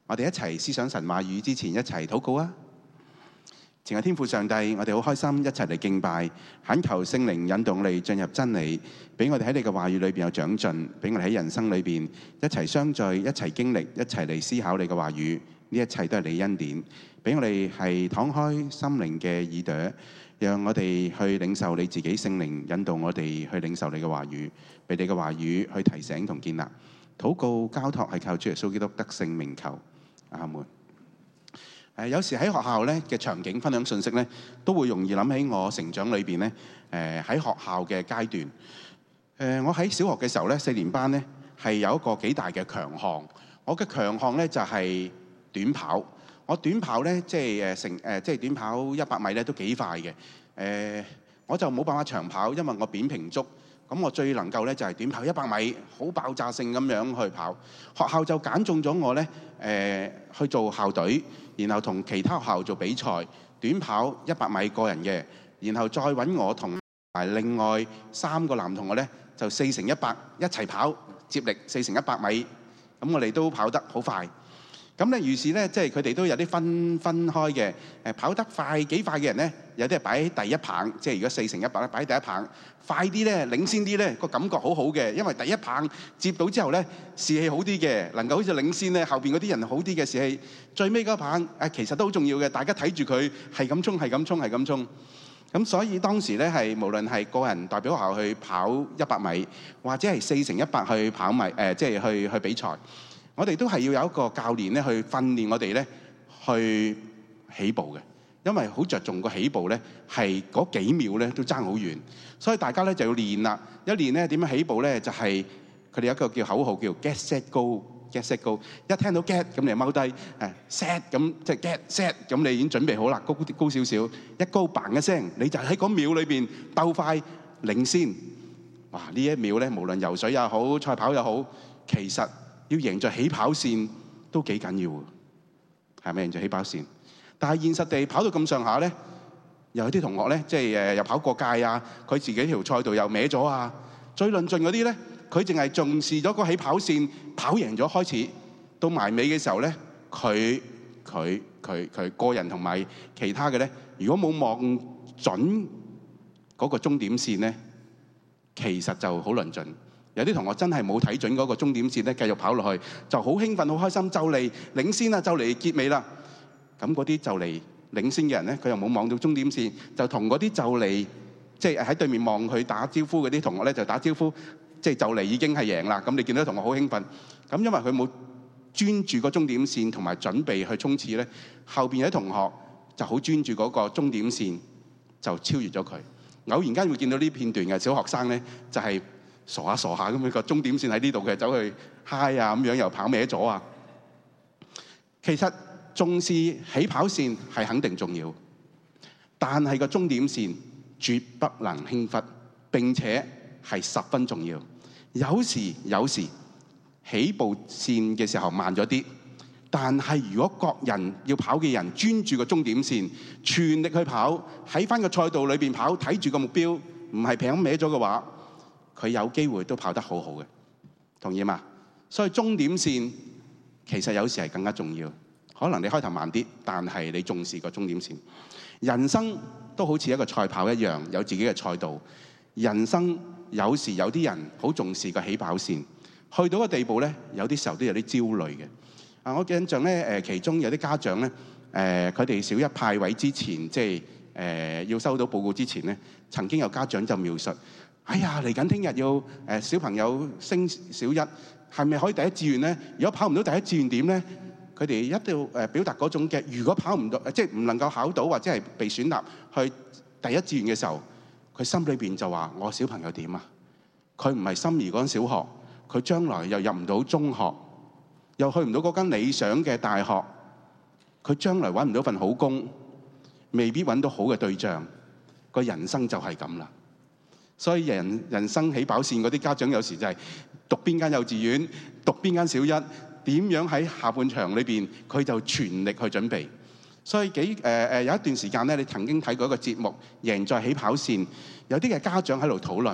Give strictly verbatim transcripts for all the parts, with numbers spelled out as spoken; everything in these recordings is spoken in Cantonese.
我哋一齊思想神話語之前，一齊禱告啊！前日天父上帝，我哋好開心一齊嚟敬拜，懇求聖靈引導我哋進入真理，俾我哋喺你嘅話語裏邊有長進，俾我哋喺人生裏邊一齊相聚，一齊經歷，一齊嚟思考你嘅話語。呢一切都係你恩典，俾我哋係敞開心靈嘅耳朵，讓我哋去領受你自己聖靈引導我哋去領受你嘅話語，俾你嘅話語去提醒同建立。禱告交託係靠主耶穌基督得勝名求，阿門。誒有時喺學校咧嘅場景分享信息咧，都會容易諗起我成長裏邊咧。誒喺學校嘅階段，誒我喺小學嘅時候咧，四年班咧係有一個幾大嘅強項。我嘅強項咧就係短跑。我短跑咧即係誒成誒即係短跑一百米咧都幾快嘅。誒我就冇辦法長跑，因為我扁平足。咁我最能夠咧就係短跑一百米，好爆炸性咁樣去跑。學校就揀中咗我咧，誒去做校隊，然後同其他學校做比賽，短跑一百米個人嘅，然後再揾我同埋另外三個男同學咧，就四乘一百一齊跑，接力四乘一百米。咁我哋都跑得好快。咁咧，於是咧，即係佢哋都有啲分分開嘅。誒跑得快幾快嘅人咧，有啲係擺喺第一棒，即係如果四乘一百咧，擺喺第一棒。快啲咧，領先啲咧，個感覺好好嘅，因為第一棒接到之後咧，士氣好啲嘅，能夠好似領先咧，後邊嗰啲人好啲嘅士氣。最尾嗰棒誒，其實都好重要嘅，大家睇住佢係咁衝，係咁衝，係咁衝。咁所以當時咧係無論係個人代表學校去跑一百米，或者係四乘一百去跑米誒，即係去去比賽。我哋都係要有一個教練咧，去訓練我哋咧，去起步嘅，因為好着重個起步咧，係嗰幾秒咧都爭好遠，所以大家咧就要練啦。一練咧點樣起步咧，就係佢哋有一個叫口號叫 get set go，get set go。一聽到 get 咁你就踎低，誒 set 咁即係 get set 咁你已經準備好啦，高高少少，一高嘭一聲，你就喺嗰秒裏邊鬥快領先。哇！呢一秒咧，無論游水又好，賽跑又好，其實要贏在起跑線都幾緊要嘅，係咪贏在起跑線？但係現實地跑到咁上下咧，又有啲同學咧，即係誒又跑過界啊，佢自己條賽道又歪咗啊。最論盡嗰啲咧，佢淨係重視咗個起跑線，跑贏咗開始，到埋尾嘅時候咧，佢佢佢佢個人同埋其他嘅咧，如果冇望準嗰個終點線咧，其實就好論盡。有啲同學真係冇睇準嗰個終點線咧，繼續跑落去就好興奮、好開心，就嚟領先啦，就嚟結尾啦。咁嗰啲就嚟領先嘅人咧，佢又冇望到終點線，就同嗰啲就嚟即係喺對面望佢打招呼嗰啲同學咧，就打招呼，即係就嚟已經係贏啦。咁你見到同學好興奮，咁因為佢冇專注個終點線同埋準備去衝刺咧，後邊有啲同學就好專注嗰個終點線，就超越咗佢。偶然間會見到呢片段嘅小學生咧，就係傻下傻下咁樣，個終點線喺呢度嘅，走去嗨啊咁樣，又跑歪咗啊。其實重視起跑線係肯定重要，但係個終點線絕不能輕忽，並且係十分重要。有時有時起步線嘅時候慢咗啲，但係如果各人要跑嘅人專注個終點線，全力去跑，喺翻個賽道裏邊跑，睇住個目標，唔係平歪咗嘅話，佢有機會都跑得好好嘅，同意嘛？所以終點線其實有時係更加重要。可能你開頭慢啲，但係你重視個終點線。人生都好似一個賽跑一樣，有自己嘅賽道。人生有時有啲人好重視個起跑線，去到個地步咧，有啲時候都有啲焦慮嘅。啊，我印象咧，誒其中有啲家長咧，誒佢哋小一派位之前，即係誒要收到報告之前咧，曾經有家長就描述：哎呀，嚟緊聽日要誒小朋友升小一，係咪可以第一志願咧？如果跑唔到第一志願點咧？佢哋一定要誒表達嗰種嘅，如果跑唔到，即係唔能夠考到或者係被選納去第一志願嘅時候，佢心裏邊就話：我小朋友點啊？佢唔係心儀嗰間小學，佢將來又入唔到中學，又去唔到嗰間理想嘅大學，佢將來揾唔到份好工，未必揾到好嘅對象，個人生就係咁啦。所以人人生起跑線嗰啲家長有時就係讀邊間幼稚園，讀邊間小一。點樣喺下半場裏邊，佢就全力去準備。所以幾誒誒有一段時間咧，你曾經睇過一個節目《贏在起跑線》，有啲嘅家長喺度討論，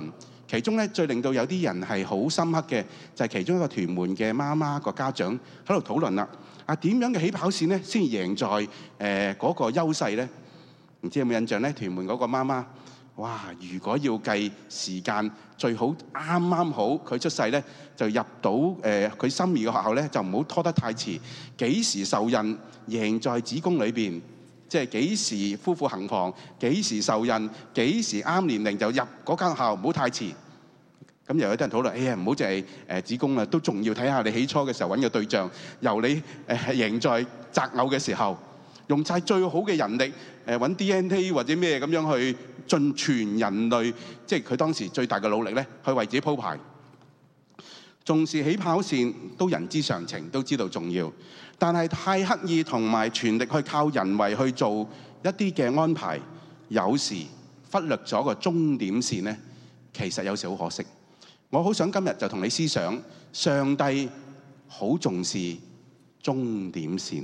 其中咧最令到有啲人係好深刻嘅，就係其中一個屯門嘅媽媽個家長喺度討論啦。啊，點樣嘅起跑線咧先贏在誒嗰、呃那個優勢咧？唔知有冇印象咧？屯門嗰個媽媽，哇！如果要計時間，最好啱啱好佢出世咧，就入到誒佢心儀嘅學校咧，就唔好拖得太遲。幾時受孕，贏在子宮裏邊，即係幾時夫婦行房，幾時受孕，幾時啱年齡就入嗰間學校，唔好太遲。咁又有啲人討論，哎呀，唔好淨係誒子宮啊，都仲要睇下你起初嘅時候揾嘅對象，由你誒贏在擇偶嘅時候，用晒最好嘅人力誒揾 D N A 或者咩咁樣去盡全人類，即係佢當時最大嘅努力咧，去為自己鋪排。重視起跑線都人之常情，都知道重要，但係太刻意同埋全力去靠人為去做一啲嘅安排，有時忽略咗個終點線咧，其實有時好可惜。我好想今日就同你思想，上帝好重視終點線。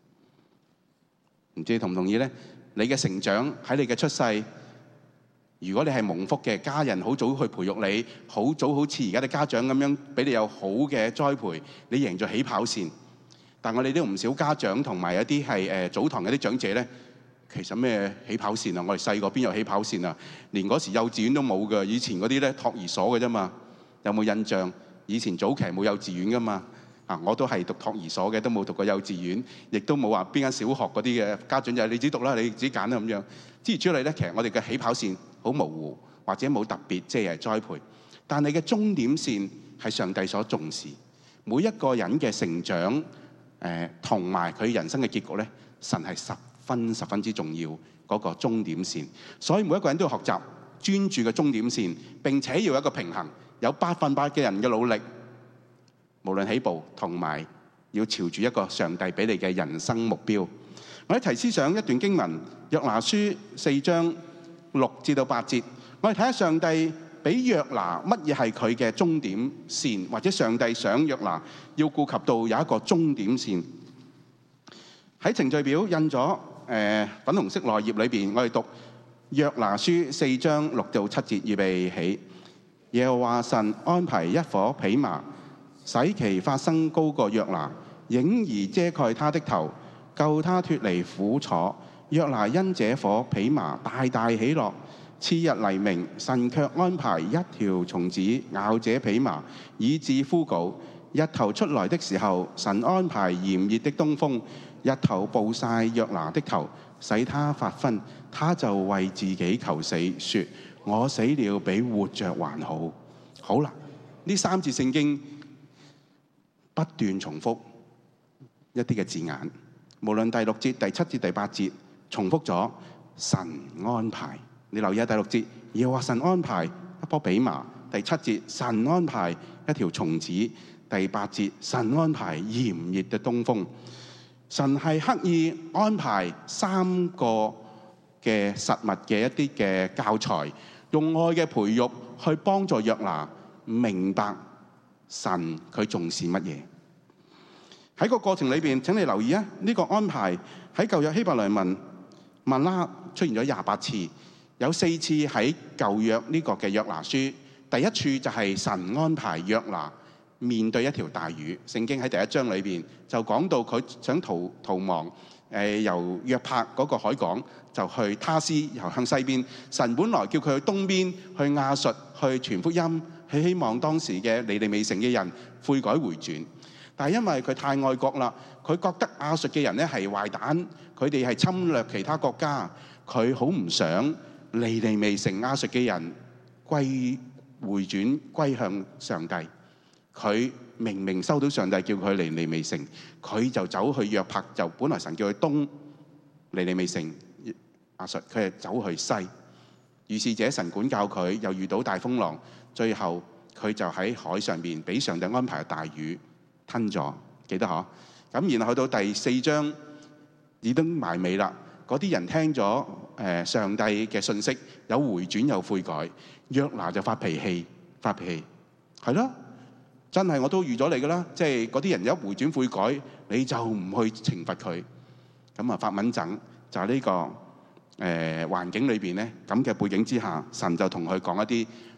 唔知你同唔同意呢？你嘅成長喺你嘅出世，如果你係蒙福嘅，家人好早去培育你，好早好似而家啲家長咁樣俾你有好嘅栽培，你贏咗起跑線。但我哋都唔少家長同埋一啲係誒早堂嘅啲長者呢，其實咩起跑線啊？我哋細個邊有起跑線啊？連嗰時幼稚園都冇㗎，以前嗰啲咧托兒所嘅啫嘛。有冇印象？以前早期冇幼稚園噶嘛？啊，我都係讀托兒所嘅，都冇讀過幼稚園，亦都冇話邊間小學嗰啲嘅家長就係你自己讀啦，你自己揀啦咁樣。諸如此類咧，其實我哋嘅起跑線好模糊，或者冇特別即係栽培。但係嘅終點線係上帝所重視，每一個人嘅成長誒同埋佢人生嘅結局咧，神係十分十分之重要嗰個終點線。所以每一個人都要學習專注嘅終點線，並且要有一個平衡。有百分百嘅人嘅努力，無論起步同埋要朝住一個上帝俾你嘅人生目標。我一齊思想一段經文，約拿書四章六至到八節。我哋睇下上帝俾約拿乜嘢係佢嘅終點線，或者上帝想約拿要顧及到有一個終點線。喺程序表印咗誒、呃、粉紅色內頁裏邊，我哋讀約拿書四章六到七節，預備起。耶和華神安排一顆蓖麻，使其發生高過約拿，影兒遮蓋他的頭，救他脫離苦楚。約拿因這顆蓖麻大大喜樂。次日黎明，神卻安排一條蟲子咬這蓖麻，以致枯槁。日頭出來的時候，神安排炎熱的東風，日頭暴曬約拿的頭，使他發昏。他就為自己求死，說：我死了比活着還好。好啦，呢三節聖經不斷重複一啲嘅字眼，無論第六節、第七節、第八節，重複咗神安排。你留意下第六節，耶和華神安排一棵蓖麻；第七節，神安排一條蟲子；第八節，神安排炎熱嘅東風。神係刻意安排三個嘅實物嘅一啲嘅教材，用愛嘅培育去幫助約拿明白神佢重視乜嘢。喺個過程裏邊，請你留意啊，呢個安排喺舊約希伯來文曼拉出現咗廿八次，有四次喺舊約呢個嘅約拿書。第一處就係神安排約拿面對一條大魚。聖經喺第一章裏邊就講到佢想逃逃亡，誒由約帕嗰個海港就去他施，由向西邊。神本來叫佢去東邊去亞述去傳福音，係希望當時嘅尼尼微城嘅人悔改回轉。但係因為佢太愛國啦，佢覺得亞述嘅人咧係壞蛋，佢哋係侵略其他國家，佢好唔想尼尼微城亞述嘅人歸回轉歸向上帝。佢明明收到上帝叫佢嚟尼尼微城，佢就走去約帕，就本來神叫佢東尼尼微城亞述，佢係走去西。於是者神管教佢，又遇到大風浪，最後佢就喺海上邊俾上帝安排嘅大魚吞咗，記得嗬？咁然後去到第四章已經埋尾啦。嗰啲人聽咗誒上帝嘅信息，有回轉有悔改，約拿就發脾氣，發脾氣係咯，真係我都預咗你噶啦，即係嗰啲人一回轉悔改，你就唔去懲罰佢，咁啊發敏整就係呢個誒環境裏邊咧，咁嘅背景之下，神就同佢講一啲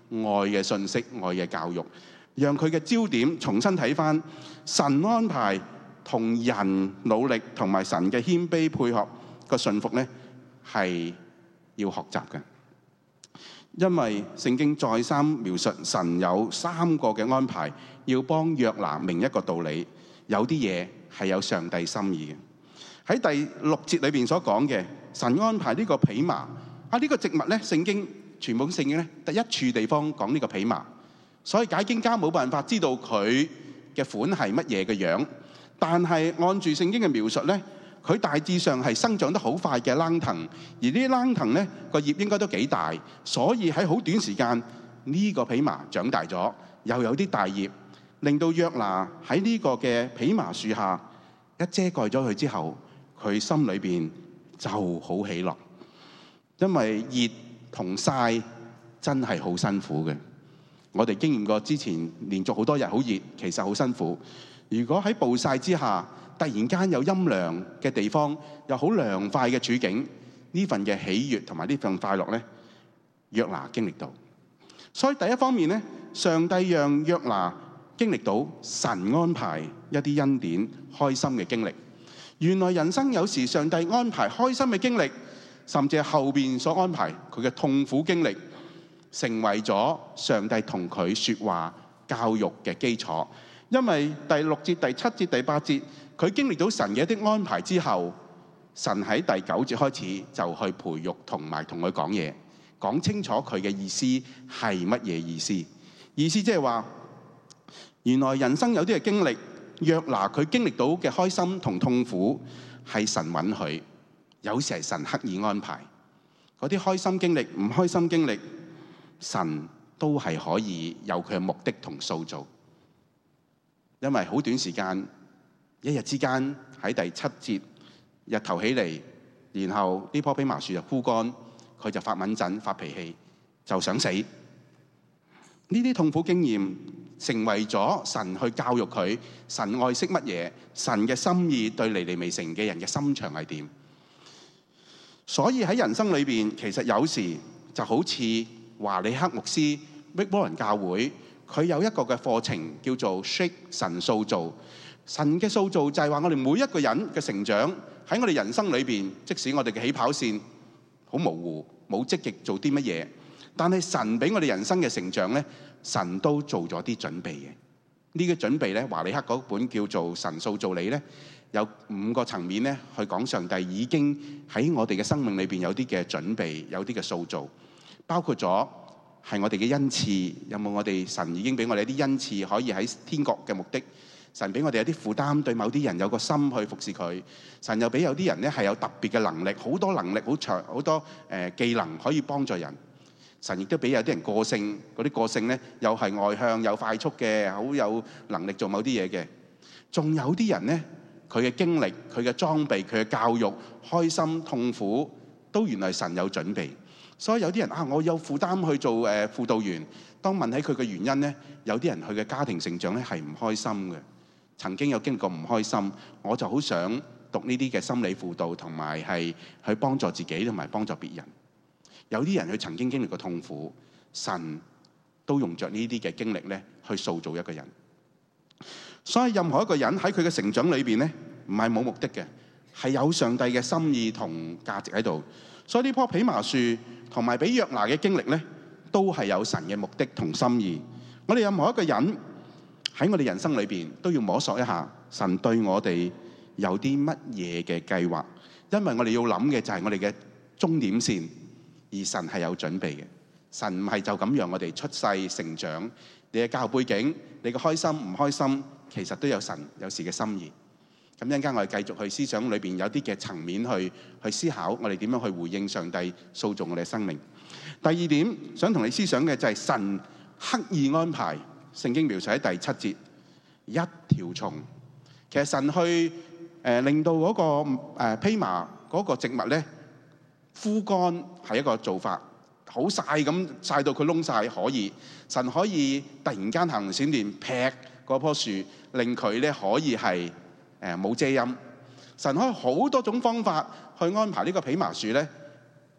愛嘅信息、愛嘅教育，讓佢嘅焦點重新睇返神安排同人努力同埋神嘅謙卑配合個順服呢，係要學習嘅。因為聖經再三描述神有三個嘅安排，要幫約拿明一個道理，有啲嘢係有上帝心意嘅。喺第六節裏邊所講嘅，神安排呢個蓖麻啊，呢個植物呢，聖經全部聖經呢，第一處地方講呢個蓖麻，所以解經家冇辦法知道佢嘅款係乜嘢嘅樣，但係按住聖經嘅描述呢，佢大致上係生長得好快嘅躝藤，而呢啲躝藤呢個葉應該都幾大，所以喺好短時間呢個蓖麻長大咗，又有啲大葉，令到約拿喺呢個嘅蓖麻樹下一遮蓋咗佢之後，佢心裏邊就好喜樂，因為熱同曬真係好辛苦嘅。我哋經驗過之前連續好多日好熱，其實好辛苦。如果喺暴曬之下，突然間有陰涼嘅地方，有好涼快嘅處境，呢份嘅喜悅同埋呢份快樂呢，約拿經歷到。所以第一方面呢，上帝讓約拿經歷到神安排一啲恩典、開心嘅經歷。原來人生有時上帝安排開心嘅經歷，甚至係後邊所安排佢嘅痛苦經歷，成為咗上帝同佢說話教育嘅基礎。因為第六節、第七節、第八節，佢經歷到神嘅一啲安排之後，神喺第九節開始就去培育同埋同佢講嘢，講清楚佢嘅意思係乜嘢意思。意思即係話，原來人生有啲嘅經歷，約拿佢經歷到嘅開心同痛苦係神允許，有時係神刻意安排。嗰啲開心經歷、唔開心經歷，神都係可以有佢嘅目的同塑造。因為好短時間，一日之間喺第七節日頭起嚟，然後呢棵蓖麻樹就枯乾，佢就發敏疹、發脾氣，就想死。呢啲痛苦經驗成為咗神去教育佢，神愛惜乜嘢，神嘅心意對尼尼微城嘅人嘅心腸係點。所以喺人生裏邊，其實有時就好似華理克牧師 Rick Warren 教會，佢有一個嘅課程叫做 Shape 神塑造。神嘅塑造就係話我哋每一個人嘅成長喺我哋人生裏邊，即使我哋嘅起跑線好模糊，冇積極做啲乜嘢，但係神俾我哋人生嘅成長呢，神都做咗啲準備嘅。呢個準備呢，華理克嗰本叫做神塑造你呢，有五個層面呢去講上帝已經喺我哋嘅生命裏邊有啲嘅準備，有啲嘅塑造，包括咗係我哋嘅恩賜，有冇我哋神已經俾我哋一啲恩賜可以喺天國嘅目的。神俾我哋有啲負擔，對某啲人有個心去服侍佢。神又俾有啲人咧係有特別嘅能力，好多能力，好長好多誒、呃、技能可以幫助人。神亦都俾有啲人個性，嗰啲個性咧又係外向又快速嘅，好有能力做某啲嘢嘅。仲有啲人咧，佢嘅經歷、佢嘅裝備、佢嘅教育、開心痛苦，都原來神有準備。所以有啲人啊，我有負擔去做誒、呃、輔導員。當問起佢嘅原因咧，有啲人佢嘅家庭成長咧係唔開心嘅。曾經有經歷過唔開心，我就好想讀呢啲嘅心理輔導，同埋係去幫助自己同埋幫助別人。有啲人佢曾經經歷過痛苦，神都用着呢啲嘅經歷咧去塑造一個人。所以任何一個人喺佢嘅成長裏邊咧，唔係冇目的嘅，係有上帝嘅心意同價值喺度。所以呢棵蓖麻樹同埋俾約拿嘅經歷咧，都係有神嘅目的同心意。我哋任何一個人喺我哋人生裏邊都要摸索一下，神對我哋有啲乜嘢嘅計劃，因為我哋要諗嘅就係我哋嘅終點線，而神係有準備嘅。神唔係就咁讓我哋出世成長，你嘅教育背景，你嘅開心唔開心，其實都有神有時嘅心意。咁一陣間我哋繼續去思想裏邊有啲嘅層面去去思考，我哋點樣去回應上帝塑造我哋嘅生命。第二點想同你思想嘅就係神刻意安排。聖經描述喺第七節，一條蟲。其實神去誒、呃、令到嗰、那個誒蓖麻嗰個植物咧枯乾係一個做法，好曬咁曬到佢燶晒可以。神可以突然間行閃電劈嗰棵樹，令佢咧可以係誒冇遮陰。神可以好多種方法去安排呢個蓖麻樹咧，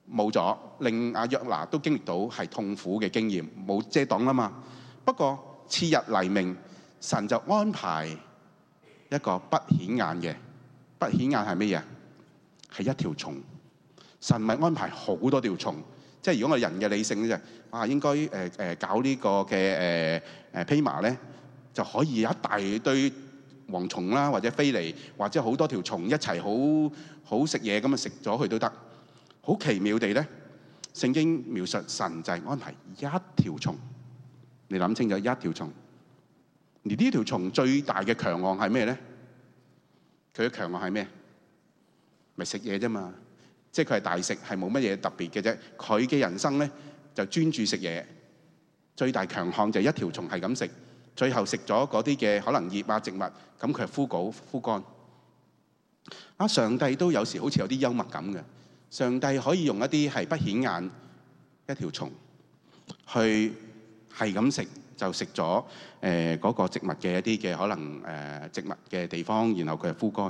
冇咗，令阿約拿都經歷到係痛苦嘅經驗，冇遮擋啦嘛。不過次日黎明，神就安排一個不顯眼嘅，不顯眼係乜嘢？係一條蟲。神咪安排好多條蟲，即係如果我人嘅理性咧就啊應該誒誒、呃、搞呢個嘅誒誒披麻咧，就可以有一大堆蝗蟲啦，或者飛嚟，或者好多條蟲一齊好好食嘢咁啊，食咗佢都得。好奇妙地咧，聖經描述神就係安排一條蟲，你諗清楚一條蟲。而呢條蟲最大嘅強項係咩咧？佢嘅強項係咩？咪食嘢啫嘛，即係佢係大食，係冇乜嘢特別嘅啫。佢嘅人生咧就專注食嘢，最大強項就係一條蟲係咁食，最後食咗嗰啲嘅可能葉啊植物，咁佢係枯槁枯乾。啊，上帝都有時好似有啲幽默感嘅。上帝可以用一啲係不顯眼一條蟲去係咁食，就食咗誒嗰個植物嘅一啲嘅可能誒、呃、植物嘅地方，然後佢係枯乾。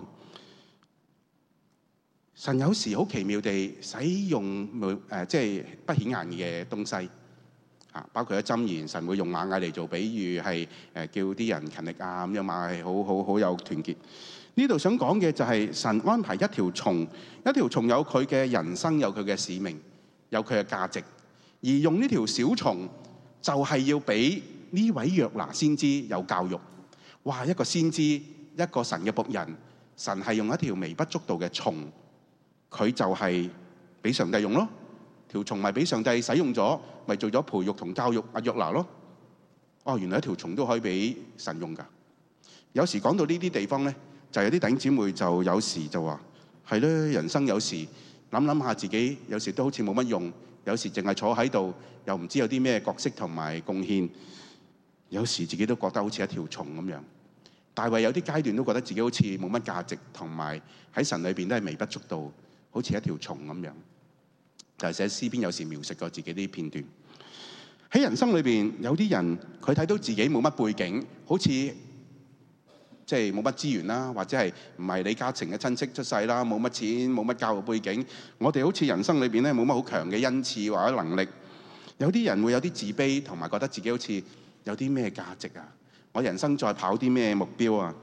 神有時好奇妙地使用誒、呃、即係不顯眼嘅東西啊，包括一箴言，神會用螞蟻嚟做比喻，係誒、呃、叫啲人勤力啊，咁樣螞蟻好好好有團結。呢度想講嘅就係神安排一條蟲，一條蟲有佢嘅人生，有佢嘅使命，有佢嘅價值。而用呢條小蟲，就係要俾呢位約拿先知有教育。哇！一個先知，一個神嘅僕人，神係用一條微不足道嘅蟲，佢就係俾上帝用咯。條蟲咪俾上帝使用咗，咪做咗培育同教育阿約拿咯。哦，原來一條蟲都可以俾神用㗎。有時講到呢啲地方咧，就有啲弟兄姊妹就有時就話係咧，人生有時諗諗下自己，有時都好似冇乜用，有時淨係坐喺度，又唔知有啲咩角色同埋貢獻，有時自己都覺得好似一條蟲咁樣。大衛有啲階段都覺得自己好似冇乜價值，同埋喺神裏邊都係微不足道，好似一條蟲咁樣。就係寫詩篇有時描述過自己啲片段。喺人生裏邊，有啲人佢睇到自己冇乜背景，好似即係冇乜資源啦，或者係唔係李嘉誠嘅親戚出世啦，冇乜錢，冇乜教育背景。我哋好似人生裏邊咧冇乜好強嘅恩賜或者能力。有啲人會有啲自卑，同埋覺得自己好似有啲咩價值啊？我人生再跑啲咩目標啊？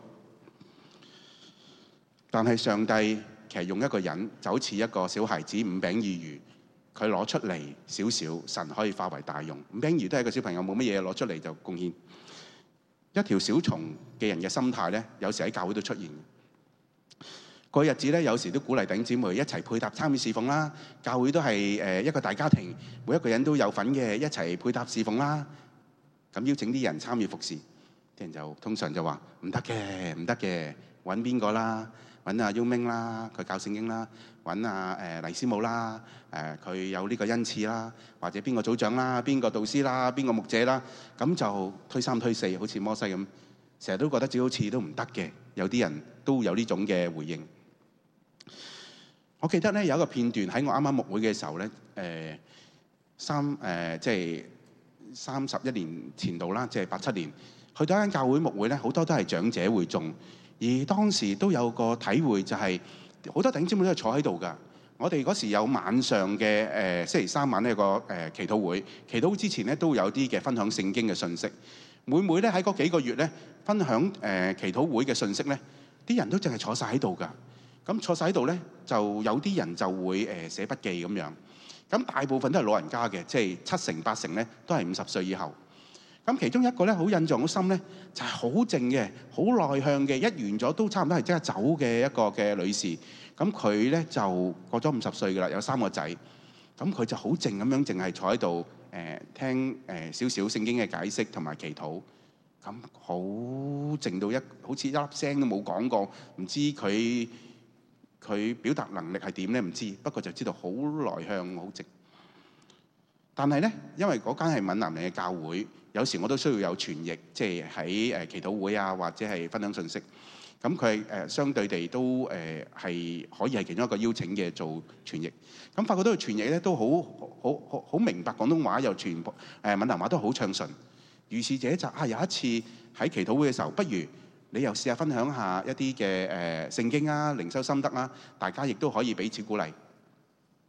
但係上帝其實用一個人，就好似一個小孩子五餅二魚，佢攞出嚟少少，神可以化為大用。五餅二魚都係一個小朋友，冇乜嘢攞出嚟就貢獻。一條小蟲嘅人嘅心態咧，有時喺教會都出現。個日子咧，有時都鼓勵弟兄姊妹一齊配搭參與侍奉啦。教會都係誒一個大家庭，每一個人都有份嘅，一齊配搭侍奉啦。咁邀請啲人參與服侍，啲人就通常就話唔得嘅，唔得嘅，揾邊個啦？揾阿 U Ming 啦，佢教聖經啦；揾阿誒黎師母啦，誒佢有呢個恩賜啦；或者邊個組長啦，邊個導師啦，邊個牧者啦，咁就推三推四，好似摩西咁，成日都覺得自己好似都唔得嘅。有啲人都有呢種嘅回應。我記得咧有一個片段喺我啱啱牧會嘅時候咧，誒三誒即係三十一年前度啦，即係八七年，去到一間教會牧會咧，好多都係長者會眾。而當時都有個體會，就係好多弟兄姊妹都係坐喺度㗎。我哋嗰時有晚上嘅誒、呃、星期三晚呢有個誒、呃、祈禱會，祈禱之前咧都有啲嘅分享聖經嘅信息。每每咧喺嗰幾個月咧分享誒、呃、祈禱會嘅信息咧，啲人都淨係坐晒喺度㗎。咁坐晒喺度咧，就有啲人就會誒、呃、寫筆記咁樣。咁大部分都係老人家嘅，即係七成八成咧都係五十歲以後。咁其中一個咧好印象好深咧，就係好靜嘅、好內向嘅，一完咗都差唔多係即刻走嘅一個嘅女士。咁佢咧就過咗五十歲噶啦，有三個仔。咁佢就好靜咁樣，淨係坐喺度誒聽誒少少聖經嘅解釋同埋祈禱。咁好靜到一好似一粒聲都冇講過，唔知佢佢表達能力係點咧？唔知，不過就知道好內向、好靜。但係咧，因為嗰間係閩南人嘅教會。有時我都需要有傳譯，即係喺誒祈禱會啊，或者係分享信息。咁佢誒相對地都誒係可以係其中一個邀請嘅做傳譯。咁發覺到佢傳譯咧都好好好好明白廣東話，又全部誒閩南話都好暢順。如是者就啊有一次喺祈禱會嘅時候，不如你又試下分享下一啲嘅誒聖經啊、靈修心得啊，大家亦都可以彼此鼓勵。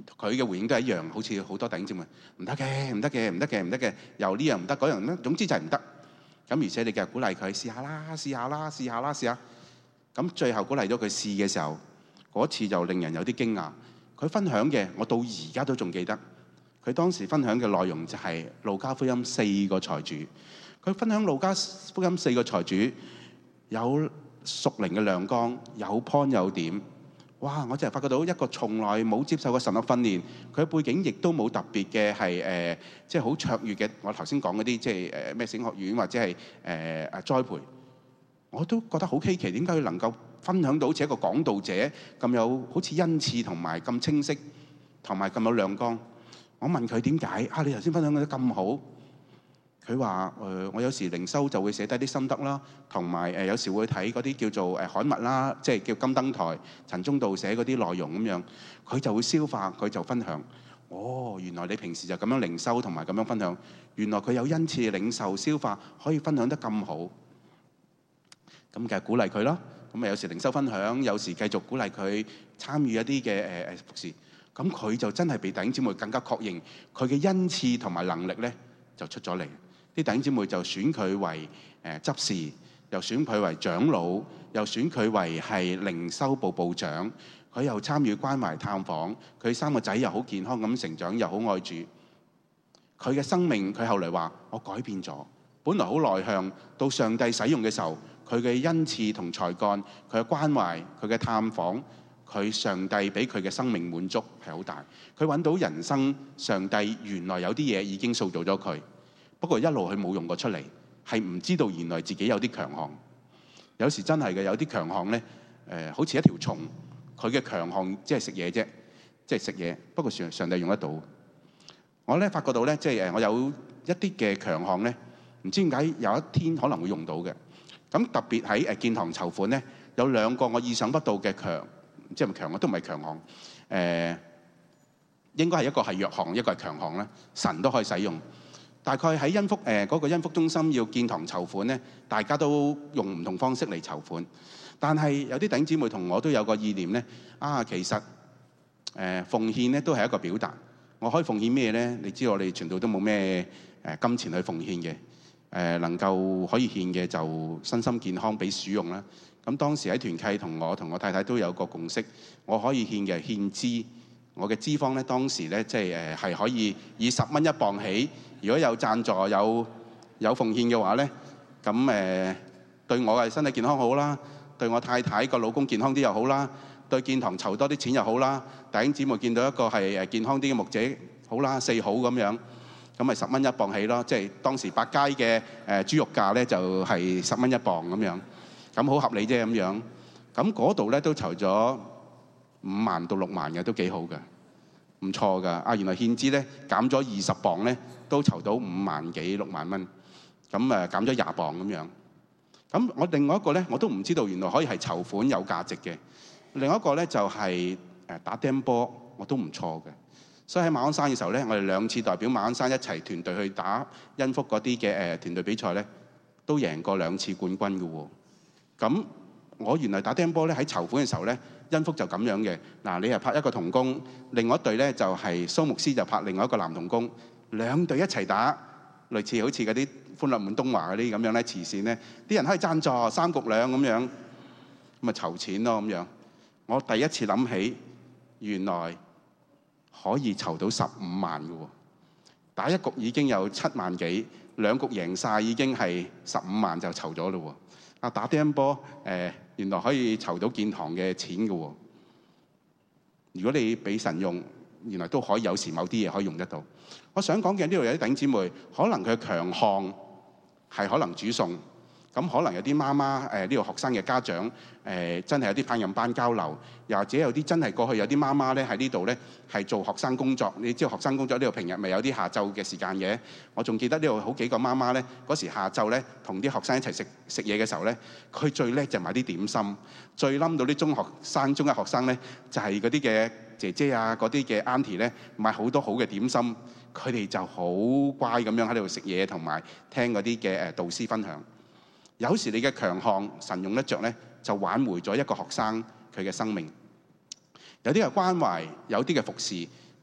佢嘅回應都係一樣，好似好多弟兄姊妹唔得嘅，唔得嘅，唔得嘅，唔得嘅，又呢樣唔得，嗰樣唔得，總之就係唔得。咁而且你繼續鼓勵佢試下啦，試下啦，試下啦，試下。咁最後鼓勵咗佢試嘅時候，嗰次就令人有啲驚訝。佢分享嘅，我到而家都仲記得。佢當時分享嘅內容就係路加福音四個財主。佢分享路加福音四個財主有屬靈嘅亮光，有 point 有點。哇！我真係發覺到一個從來冇接受過神學訓練，佢嘅背景亦都冇特別嘅係誒，即係好卓越嘅。我頭先講嗰啲即係誒咩聖學院或者係誒誒栽培，我都覺得好稀奇，點解佢能夠分享到好似一個講道者咁有好似恩賜同埋咁清晰，同埋咁有亮光？我問佢點解啊？你頭先分享得咁好。佢話：誒、呃，我有時靈修就會寫低啲心得啦，同埋誒有時會睇嗰啲叫做誒刊物啦，即係叫金燈台、陳忠道寫嗰啲內容咁樣，佢就會消化，佢就分享。哦，原來你平時就咁樣靈修同埋咁樣分享，原來佢有恩賜領受消化，可以分享得咁好。咁其實鼓勵佢咯。咁啊有時靈修分享，有時繼續鼓勵佢參與一啲嘅誒誒服事。咁佢就真係比弟兄姊妹更加確認佢嘅恩賜同埋能力咧，就出咗嚟。啲弟兄姊妹就選佢為誒執事，又選佢為長老，又選佢為係靈修部部長。佢又參與關懷探訪，佢三個仔又好健康咁成長，又好愛主。佢嘅生命，佢後嚟話：我改變咗，本來好內向，到上帝使用嘅時候，佢嘅恩賜同才幹，佢嘅關懷，佢嘅探訪，佢上帝俾佢嘅生命滿足係好大。佢揾到人生，上帝原來有啲嘢已經塑造咗佢。不過一路佢冇用過出嚟，係唔知道原來自己有啲強項。有時真係嘅，有啲強項咧，誒、呃、好似一條蟲，佢嘅強項即係食嘢啫，即係食嘢。不過上上帝用得到。我咧發覺到咧，即係誒我有一啲嘅強項咧，唔知點解有一天可能會用到嘅。咁特別喺誒建堂籌款咧，有兩個我意想不到嘅強，即係咪強項都唔係強項，誒、呃、應該係一個係弱項，一個係強項啦。神都可以使用。大概喺恩福誒嗰、呃那個恩福中心要建堂籌款咧，大家都用唔同方式嚟籌款。但係有啲弟兄姊妹同我都有個意念咧，啊其實誒、呃、奉獻咧都係一個表達。我可以奉獻咩咧？你知道我哋傳道都冇咩誒金錢去奉獻嘅，誒、呃、能夠可以獻嘅就身心健康俾使用啦。咁當時喺團契同我同我太太都有個共識，我可以獻嘅獻資，我嘅資方咧當時咧即係誒係可以以十蚊一磅起。如果有贊助有有奉獻嘅話咧，咁誒、呃、對我嘅身體健康好啦，對我太太個老公健康啲又好啦，對建堂籌多啲錢又好啦。弟兄姊妹見到一個係誒健康啲嘅牧者好啦，四好咁樣，咁咪十蚊一磅起咯。即係當時百佳嘅誒豬肉價咧就係十蚊一磅咁樣，咁好合理啫咁樣。咁嗰度咧都籌咗五萬到六萬嘅，都幾好嘅。唔錯㗎，啊原來獻資咧減咗二十磅咧，都籌到五萬幾六萬蚊，咁誒減咗廿磅咁樣。咁我另外一個咧，我都唔知道原來可以係籌款有價值嘅。另外一個咧就係誒打釘波，我都唔錯嘅。所以喺馬鞍山嘅時候咧，我哋兩次代表馬鞍山一齊團隊去打恩福嗰啲嘅誒團隊比賽咧，都贏過兩次冠軍嘅喎。咁我原來打釘波咧喺籌款嘅時候咧，恩福就咁樣嘅。嗱，你係拍一個同工，另外一隊咧就係蘇牧師就拍另外一個男同工，兩隊一齊打，類似好似嗰啲歡樂滿東華嗰啲咁樣咧，慈善咧，啲人可以贊助三局兩咁樣，咁咪籌錢咯咁樣。我第一次諗起，原來可以籌到十五萬嘅喎，打一局已經有七萬幾，兩局贏晒已經係十五萬就籌咗咯喎。啊，打乒乓波誒，原來可以籌到建堂嘅錢嘅喎。如果你俾神用，原來都可以有時某啲嘢可以用得到。我想講嘅呢度有啲弟兄姊妹，可能佢強項係可能煮餸。咁可能有啲媽媽誒呢個學生嘅家長誒、呃、真係有啲烹飪班交流，又或者有啲真係過去有啲媽媽咧喺呢度咧係做學生工作。你知道學生工作呢度平日咪有啲下晝嘅時間嘅？我仲記得呢度好幾個媽媽咧嗰時下晝咧同啲學生一齊食食嘢嘅時候咧，佢最叻就買啲點心，最冧到啲中學生、中一學生咧就係嗰啲嘅姐姐啊、嗰啲嘅 auntie 咧買好多好嘅點心，佢哋就好乖咁樣喺度食嘢同埋聽嗰啲嘅誒導師分享。有時你嘅強項神用得着咧，就挽回咗一個學生佢嘅生命。有啲嘅關懷，有啲嘅服侍，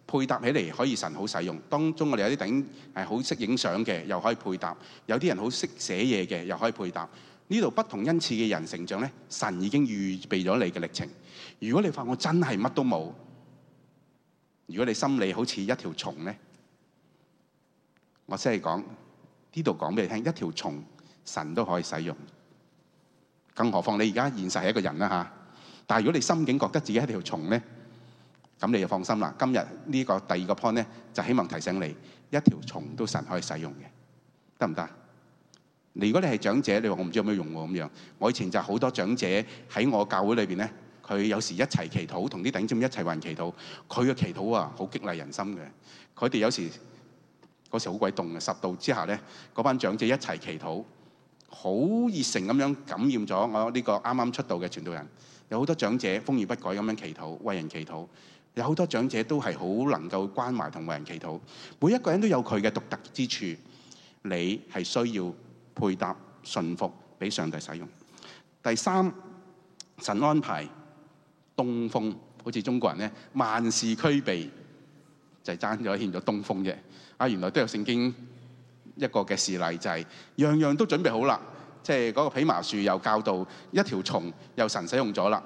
配搭起嚟可以神好使用。當中我哋有啲弟兄係好識影相嘅，又可以配搭；有啲人好識寫嘢嘅，又可以配搭。呢度不同恩賜嘅人成長咧，神已經預備咗你嘅歷程。如果你發我真係乜都冇，如果你心裏好似一條蟲咧，我先係講呢度講俾你聽，一條蟲神都可以使用。更何況你而家現實係一個人啦嚇，但係如果你心境覺得自己係一條蟲咧，咁你就放心啦。今日呢個第二個 point 咧，就希望提醒你，一條蟲都神可以使用嘅，得唔得？如果你係長者，你話我唔知有咩用喎咁樣。我以前就好多長者喺我教會裏邊咧，佢有時一齊祈禱，同啲弟兄姊妹一齊為人祈禱。佢嘅祈禱啊，好激勵人心嘅。佢哋有時嗰時好鬼凍嘅，十度之下咧，嗰班長者一齊祈禱，好熱誠咁樣感染咗我呢個啱啱出道嘅傳道人。有好多長者風雨不改咁樣祈禱，為人祈禱。有好多長者都係好能夠關懷同為人祈禱。每一個人都有佢嘅獨特之處，你係需要配搭順服俾上帝使用。第三，神安排東風，好似中國人咧，萬事俱備，就係爭咗欠咗東風啫。啊，原來都有聖經一個嘅事例，就係、是、樣樣都準備好啦。即係嗰個蓖麻樹又教導，一條蟲又神使用咗啦，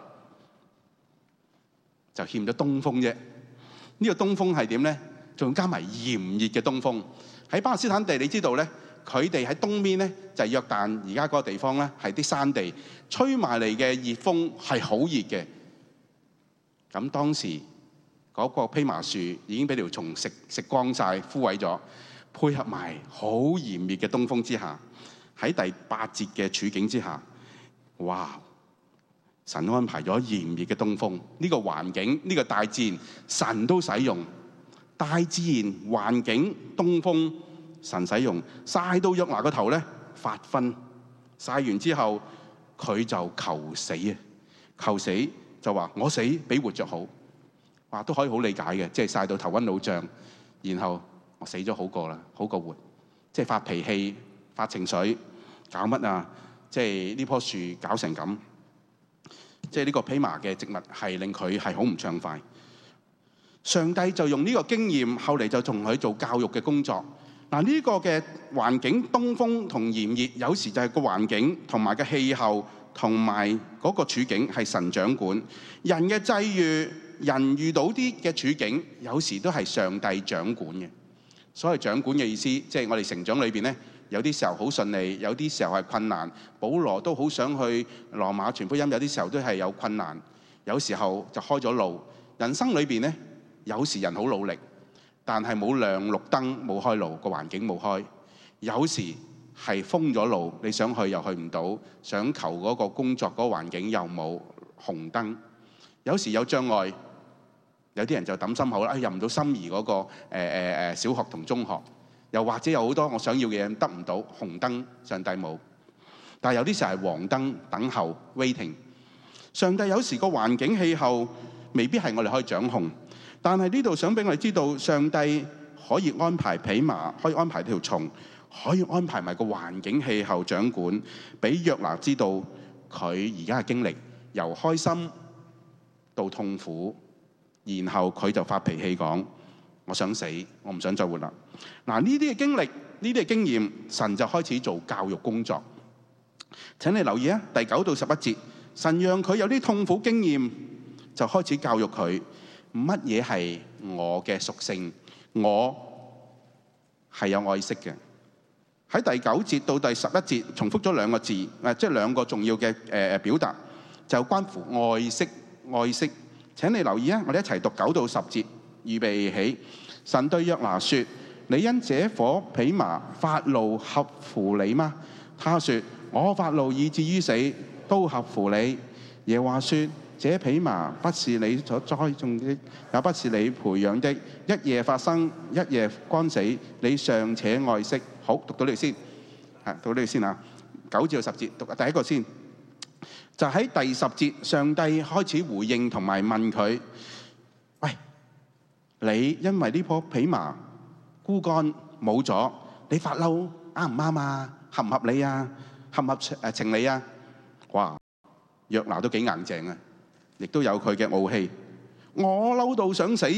就欠咗東風啫。呢、這個東風係點咧？仲加埋炎熱嘅東風。喺巴勒斯坦地，你知道咧？佢哋喺東邊咧，就係約旦而家嗰個地方咧，係啲山地，吹埋嚟嘅熱風係好熱嘅。咁當時嗰個蓖麻樹已經俾條蟲食食光晒、枯萎咗，配合埋好炎熱嘅東風之下，喺第八節嘅處境之下，哇！神安排咗炎熱嘅東風，呢個環境，呢個大自然，神都使用。大自然環境東風。神使用曬到約拿個頭咧發昏，曬完之後佢就求死啊！求死就話我死比活着好，話都可以好理解嘅，即係曬到頭昏腦脹，然後我死咗好過啦，好過活，即係發脾氣、發情緒，搞乜啊？即係呢棵樹搞成咁，即係呢個蓖麻嘅植物係令佢係好唔暢快。上帝就用呢個經驗，後嚟就同佢做教育嘅工作。嗱，呢個嘅環境東風同炎熱，有時就係個環境同埋嘅氣候同埋嗰個處境係神掌管。人嘅際遇，人遇到啲嘅處境，有時都係上帝掌管嘅。所謂掌管嘅意思，即係我哋成長裏邊咧，有啲時候好順利，有啲時候係困難。保羅都好想去羅馬傳福音，有啲時候都係有困難，有時候就開咗路。人生裏邊咧，有時人好努力。但係冇亮綠燈，冇開路，個環境冇開。有時係封咗路，你想去又去唔到，想求嗰個工作嗰個環境又冇紅燈。有時有障礙，有啲人就揼心口啦，哎入唔到心儀嗰個誒誒誒小學同中學，又或者有好多我想要嘅嘢得唔到，紅燈上帝冇。但係有啲時候係黃燈等候 waiting。上帝有時個環境氣候未必係我哋可以掌控。但係呢度想俾我哋知道，上帝可以安排蓖麻，可以安排條蟲，可以安排埋個環境氣候掌管，俾約拿知道佢而家嘅經歷由開心到痛苦，然後佢就發脾氣講：我想死，我唔想再活啦。嗱，呢啲嘅經歷，呢啲嘅經驗，神就開始做教育工作。請你留意啊，第九到十一節，神讓佢有啲痛苦經驗，就開始教育佢。乜嘢係我嘅屬性？我係有愛惜嘅。喺第九節到第十一節重複咗兩個字，誒，即係兩個重要嘅誒表達，就關乎愛惜。愛惜，請你留意啊！我哋一齊讀九到十節，預備起。神對約拿說：你因這顆蓖麻發怒合乎你嗎？他說：我發怒以至於死都合乎你。耶和華說：這蓖麻不是你所栽種的，也不是你培養的，一夜發生，一夜乾死，你尚且愛惜。好，讀到呢度先，係讀到呢度先啊。九至到十節，讀第一個先。就喺第十節，上帝開始回應同埋問佢：喂，你因為呢棵蓖麻枯乾冇咗，你發嬲啱唔啱啊？合唔合理啊？合唔合誒情理啊？哇！約拿都幾硬淨啊！亦都有佢嘅傲氣，我嬲到想死，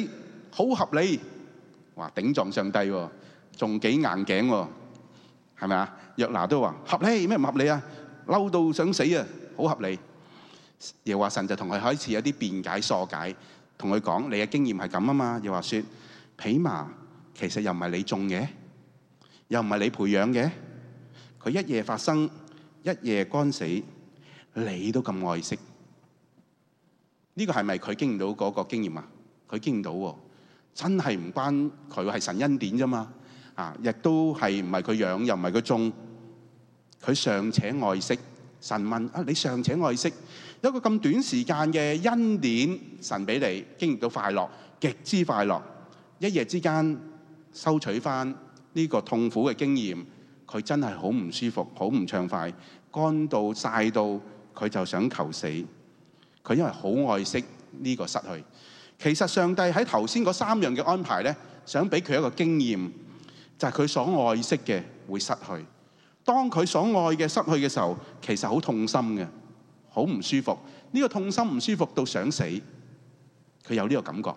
好合理。哇！頂撞上帝喎，仲幾硬頸喎，係咪啊？約拿都話合理，咩唔合理啊？嬲到想死啊，好合理。又話神就同佢開始有啲辯解疏解，同佢講你嘅經驗係咁啊嘛。又話說蓖麻其實又唔係你種嘅，又唔係你培養嘅，佢一夜發生，一夜乾死，你都咁愛惜。呢個係咪佢經驗到嗰個經驗啊？佢經驗到喎，真係唔關佢，係神恩典啫嘛。啊，亦都係唔係佢養，又唔係佢種，佢尚且愛惜。神問啊，你尚且愛惜，一個咁短時間嘅恩典，神俾你經歷到快樂，極之快樂，一夜之間收取翻呢個痛苦嘅經驗，佢真係好唔舒服，好唔暢快，乾到曬到，佢就想求死。佢因為好愛惜呢個失去。其實上帝喺頭先嗰三樣嘅安排咧，想俾佢一個經驗，就係佢所愛惜嘅會失去。當佢所愛嘅失去嘅時候，其實好痛心嘅，好唔舒服。呢個痛心唔舒服到想死，佢有呢個感覺。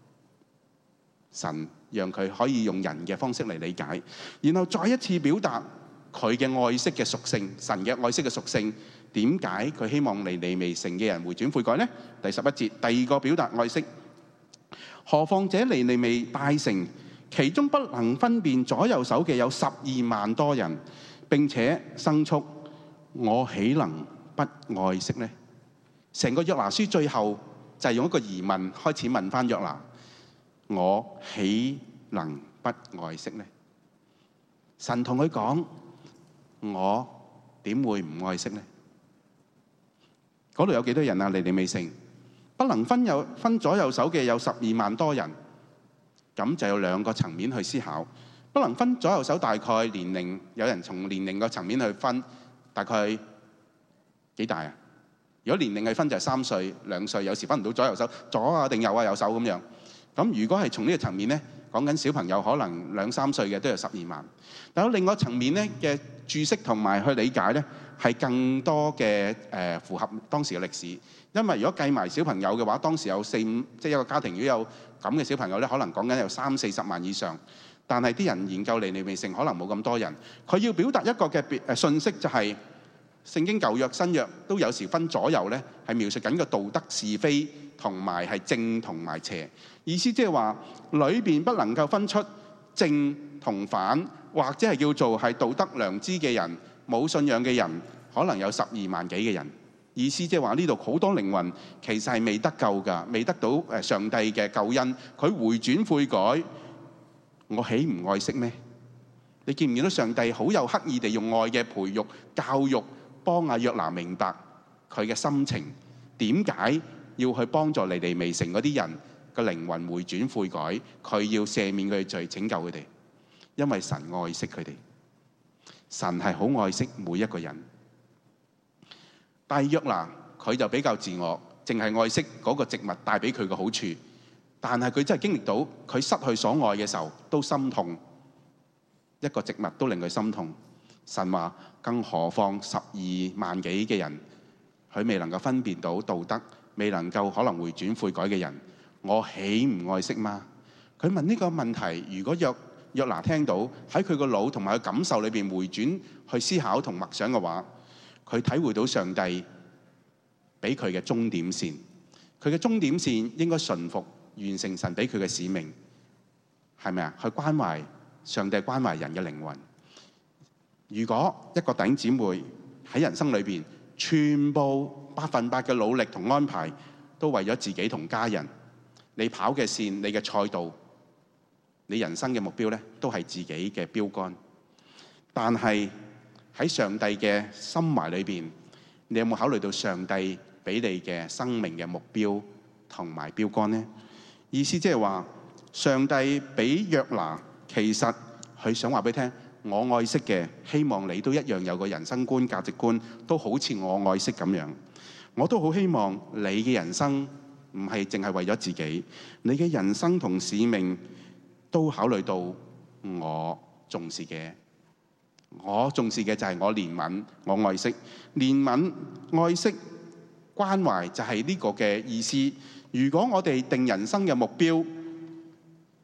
神讓佢可以用人嘅方式嚟理解，然後再一次表達佢嘅愛惜嘅屬性，神嘅愛惜嘅屬性。點解佢希望尼尼微城嘅人回轉悔改呢？第十一節，第二個表達愛惜。何況這尼尼微大城，其中不能分辨左右手嘅有十二萬多人，並且牲畜，我豈能不愛惜呢？成個約拿書最後就係用一個疑問開始問翻約拿：我豈能不愛惜呢？神同佢講：我點會唔愛惜呢？嗰度有幾多人啊？尼尼微城不能分有分左右手嘅有十二萬多人，咁就有兩個層面去思考。不能分左右手，大概年齡，有人從年齡個層面去分，大概幾大啊？如果年齡去分就係三歲、兩歲，有時分唔到左右手，左啊定右啊右手咁樣。咁如果係從呢個層面咧，講緊小朋友可能兩三歲嘅都有十二萬。但有另外層面咧嘅注釋同埋去理解咧，係更多嘅誒、呃、符合當時嘅歷史。因為如果計埋小朋友嘅話，當時有四五，即係一個家庭如果有咁嘅小朋友咧，可能講緊有三四十萬以上。但係啲人研究尼尼微城可能冇咁多人，佢要表達一個嘅誒信息就係、是、聖經舊約新約都有時分左右咧，係描述緊個道德是非同埋係正同埋邪。意思即係話裏邊不能夠分出正同反，或者係叫做係道德良知嘅人，冇信仰嘅人，可能有十二萬幾嘅人。意思即係話呢度好多靈魂其實係未得救㗎，未得到誒上帝嘅救恩，佢回轉悔改。我豈唔愛惜咩？你見唔見到上帝好有刻意地用愛嘅培育、教育，幫阿約拿明白佢嘅心情，點解要去幫助尼尼微城嗰啲人嘅靈魂回轉悔改？佢要赦免佢嘅罪，拯救佢哋，因為神愛惜佢哋。神係好愛惜每一個人，但係約拿佢就比較自我，淨係愛惜嗰個植物帶俾佢嘅好處。但係佢真係經歷到佢失去所愛嘅時候都心痛，一個植物都令佢心痛。神話更何況十二萬幾嘅人，佢未能夠分辨到道德，未能夠可能回轉悔改嘅人，我豈唔愛惜嗎？佢問呢個問題，如果約約拿聽到喺佢個腦同埋佢感受裏邊回轉去思考同默想嘅話，佢體會到上帝俾佢嘅終點線，佢嘅終點線應該順服完成神俾佢嘅使命，係咪啊？去關懷上帝，關懷人嘅靈魂。如果一個弟兄姊妹喺人生裏邊，全部百分百嘅努力同安排都為咗自己同家人，你跑嘅線，你嘅賽道，你人生嘅目標咧，都係自己嘅標杆。但係喺上帝嘅心懷裏邊，你有冇考慮到上帝俾你嘅生命嘅目標同埋標杆呢？意思即係話，上帝俾約拿，其實佢想話俾你聽，我愛惜嘅，希望你都一樣有個人生觀、價值觀，都好似我愛惜咁樣。我都好希望你嘅人生唔係淨係為咗自己，你嘅人生同使命都考慮到我重視嘅。我重視嘅就係我憐憫，我愛惜。憐憫、愛惜、關懷就係呢個嘅意思。如果我哋定人生嘅目標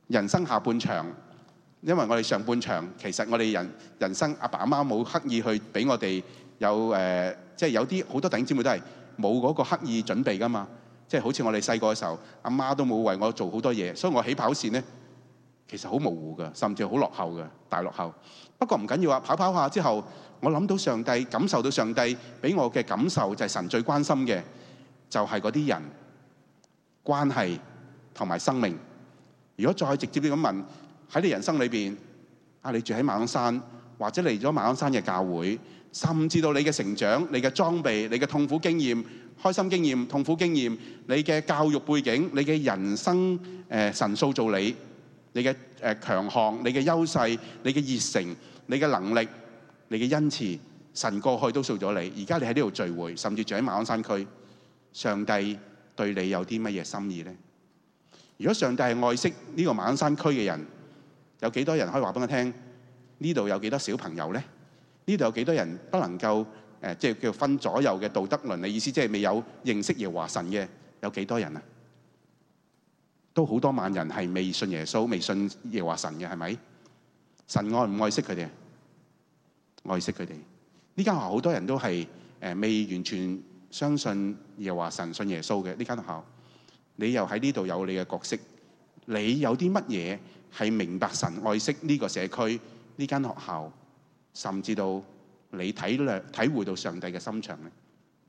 人生下半場，因為我哋上半場其實我哋人人生阿爸阿媽冇刻意去俾我哋有誒，即係有啲好多弟兄姊妹都係冇嗰個刻意準備噶嘛。即係好似我哋細個嘅時候，阿媽都冇為我做好多嘢，所以我起跑線咧其實好模糊㗎，甚至好落後㗎，大落後。不過唔緊要啊，跑跑下之後，我諗到上帝，感受到上帝俾我嘅感受就係神最關心嘅就係嗰啲人關係同埋生命。如果再直接啲咁問，喺你人生裏邊，啊你住喺馬鞍山，或者嚟咗馬鞍山嘅教會，甚至到你嘅成長、你嘅裝備、你嘅痛苦經驗、開心經驗、痛苦經驗、你嘅教育背景、你嘅人生誒、呃、神塑造你、你嘅誒、呃、強項、你嘅優勢、你嘅熱誠、你嘅能力、你嘅恩賜，神過去都塑咗你。而家你喺呢度聚會，甚至住喺馬鞍山區，上帝對你有啲乜嘢心意呢？如果上帝係愛惜呢個馬鞍山區嘅人，有幾多人可以話俾我聽？呢度有幾多小朋友呢？呢度有幾多人不能夠誒，即係叫分左右嘅道德倫理意思，即係未有認識耶和華神嘅，有幾多人啊？都好多萬人係未信耶穌、未信耶和華神嘅，係咪？神愛唔愛惜佢哋？愛惜佢哋。呢間學校好多人都係誒未完全相信耶和華神、信耶穌嘅。呢間學校，你又喺呢度有你嘅角色，你有啲乜嘢係明白神愛惜呢個社區、呢間學校，甚至到你體諒體會到上帝嘅心腸咧？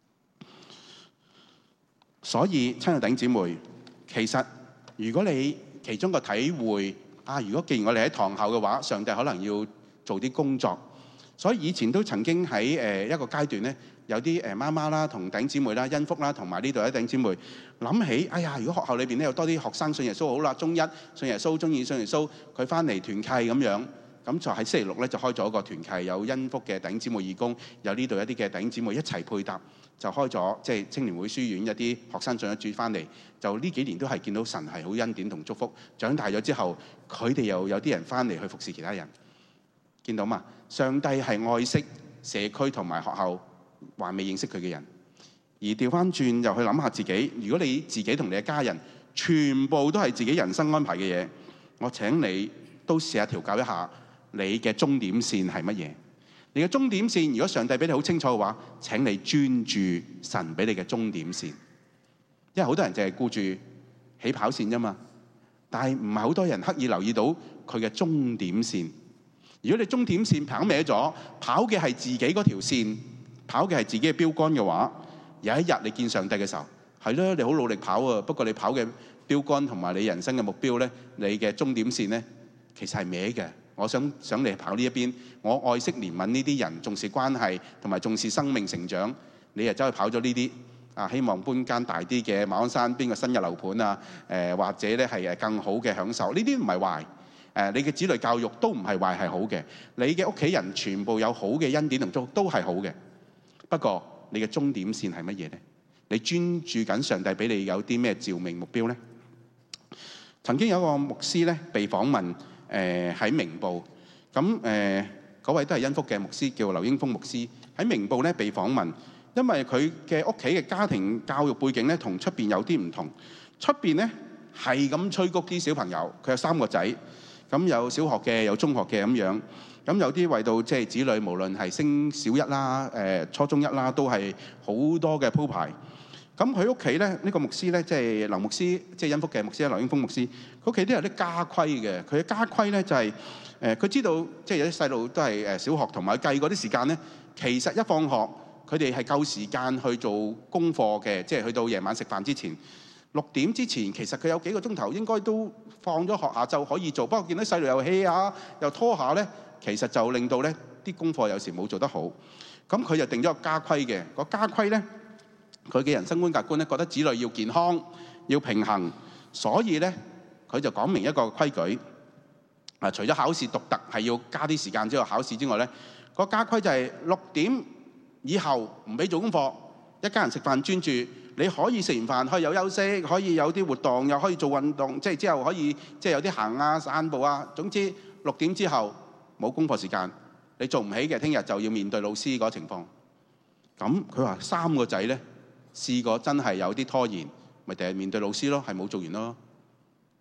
所以親愛弟兄姊妹，其實如果你其中個體會啊，如果既然我哋喺堂後嘅話，上帝可能要做啲工作。所以以前都曾經喺誒一個階段咧，有啲誒媽媽啦、同弟兄姊妹啦、恩福啦，同埋呢度啲弟兄姊妹諗起，哎呀，如果學校裏邊咧有多啲學生信耶穌好啦，中一信耶穌、中二信耶穌，佢翻嚟團契咁樣，咁就喺星期六咧就開咗一個團契，有恩福嘅弟兄姊妹義工，有呢度一啲嘅弟兄姊妹一齊配搭，就開咗即係青年會書院一啲學生信咗主翻嚟，就呢幾年都係見到神係好恩典同祝福。長大咗之後，佢哋又有啲人翻嚟去服侍其他人。見到嘛？上帝係愛惜社區同埋學校還未認識佢嘅人，而調翻轉又去諗下自己。如果你自己同你嘅家人全部都係自己人生安排嘅嘢，我請你都試下調教一下你嘅終點線係乜嘢？你嘅終點線，如果上帝俾你好清楚嘅話，請你專注神俾你嘅終點線。因為好多人淨係顧住起跑線啫嘛，但係唔係好多人刻意留意到佢嘅終點線。如果你終點線跑歪咗，跑嘅係自己嗰條線，跑嘅係自己嘅標杆嘅話，有一日你見上帝嘅時候，係咯，你好努力跑啊，不過你跑嘅標杆同埋你人生嘅目標咧，你嘅終點線咧，其實係歪嘅。我想想你跑呢一邊，我愛惜憐憫呢啲人，重視關係同埋重視生命成長，你又走去跑咗呢啲啊，希望搬間大啲嘅馬鞍山邊個新嘅樓盤啊，誒、呃、或者咧係誒更好嘅享受，呢啲唔係壞。誒，你嘅子女教育都唔係壞，係好嘅。你嘅屋企人全部有好嘅恩典同祝福都係好嘅。不過你嘅終點線係乜嘢咧？你專注緊上帝俾你有啲咩召命目標咧？曾經有一個牧師咧被訪問，誒、呃、喺明報，咁誒嗰位都係恩福嘅牧師，叫劉英峰牧師，喺明報咧被訪問，因為佢嘅屋企嘅家庭教育背景咧同出邊有啲唔同，出邊咧係咁催谷啲小朋友，佢有三個仔。咁有小學嘅，有中學嘅咁樣，咁有啲為到即係子女，無論係升小一啦、誒初中一啦，都係好多嘅鋪排。咁佢屋企咧，呢個牧師咧，即係劉牧師，即係恩福嘅牧師，劉英峰牧師，佢屋企都有啲家規嘅。佢嘅家規咧就係誒，佢知道即係有啲細路都係誒小學，同埋計嗰啲時間咧，其實一放學佢哋係夠時間去做功課嘅，即係去到夜晚食飯之前。六點之前，其實佢有幾個鐘頭應該都放咗學下就可以做。不過見到細路又 hea 下，又拖下咧，其實就令到咧啲功課有時冇做得好。咁佢就定咗個家規嘅。個家規咧，佢嘅人生觀、價值觀咧，覺得子女要健康、要平衡，所以咧佢就講明一個規矩。啊，除咗考試獨特係要加啲時間之後考試之外咧，個家規就係六點以後唔俾做功課，一家人食飯專注。你可以食完飯可以有休息，可以有啲活動，又可以做運動，即係之後可以即係有啲行啊、散步啊。總之六點之後冇功課時間，你做唔起嘅，聽日就要面對老師嗰個情況。咁佢話三個仔咧試過真係有啲拖延，咪第日面對老師咯，係冇做完咯。